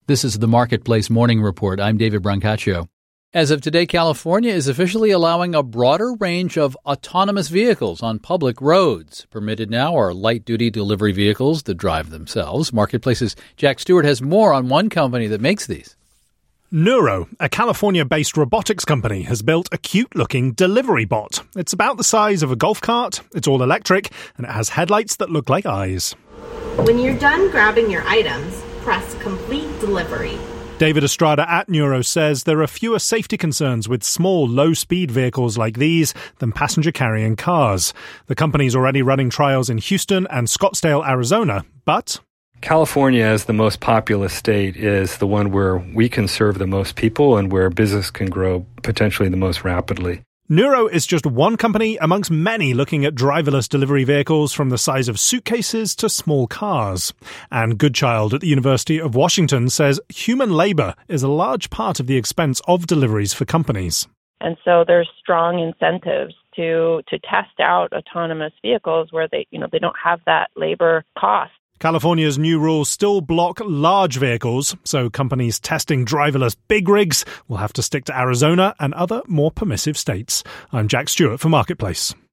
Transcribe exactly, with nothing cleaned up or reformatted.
This is the Marketplace Morning Report. I'm David Brancaccio. As of today, California is officially allowing a broader range of autonomous vehicles on public roads. Permitted now are light-duty delivery vehicles that drive themselves. Marketplace's Jack Stewart has more on one company that makes these. Nuro, a California-based robotics company, has built a cute-looking delivery bot. It's about the size of a golf cart, it's all electric, and it has headlights that look like eyes. When you're done grabbing your items, press Complete Delivery. David Estrada at Nuro says there are fewer safety concerns with small, low-speed vehicles like these than passenger-carrying cars. The company's already running trials in Houston and Scottsdale, Arizona, but California, as the most populous state, is the one where we can serve the most people and where business can grow potentially the most rapidly. Nuro is just one company amongst many looking at driverless delivery vehicles from the size of suitcases to small cars. Anne Goodchild at the University of Washington says human labor is a large part of the expense of deliveries for companies. And so there's strong incentives to to test out autonomous vehicles where they, you know, they don't have that labor cost. California's new rules still block large vehicles, so companies testing driverless big rigs will have to stick to Arizona and other more permissive states. I'm Jack Stewart for Marketplace.